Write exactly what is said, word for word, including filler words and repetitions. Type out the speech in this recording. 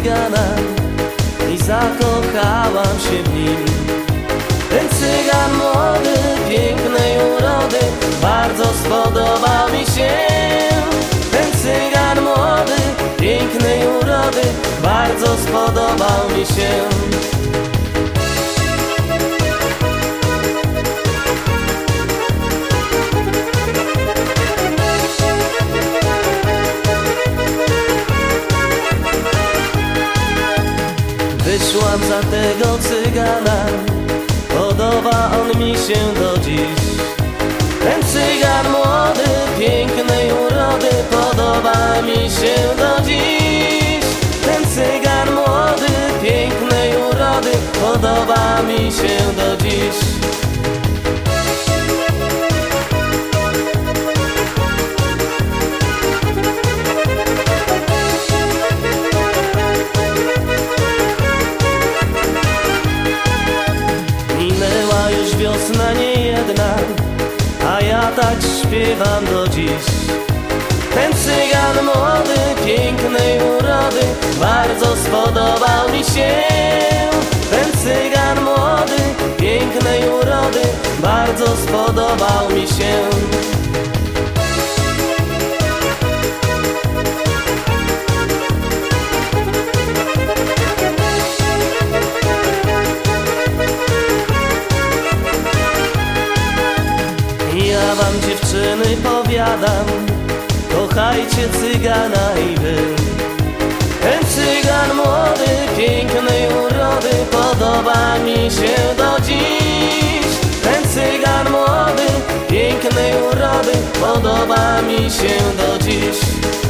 cygana i zakochałam się w nim. Ten cygan młody, pięknej urody, bardzo spodobał mi się. Ten cygan młody, pięknej urody, bardzo spodobał mi się. Wyszłam za tego cygana, podoba on mi się do dziś. Ten cygan młody, pięknej urody, podoba mi się do dziś. Ten cygan młody, pięknej urody, podoba mi się do dziś. Minęła już wiosna niejedna, a ja tak śpiewam do dziś. Ten cygan młody, pięknej urody, bardzo spodobał mi się. Ten cygan młody, pięknej urody, bardzo spodobał mi się. Ja wam dziewczyny powiadam, kochajcie cygana i wy. Ten cygan młody, pięknej urody, podoba mi się do dziś. Ten cygan młody, pięknej urody, podoba mi się do dziś.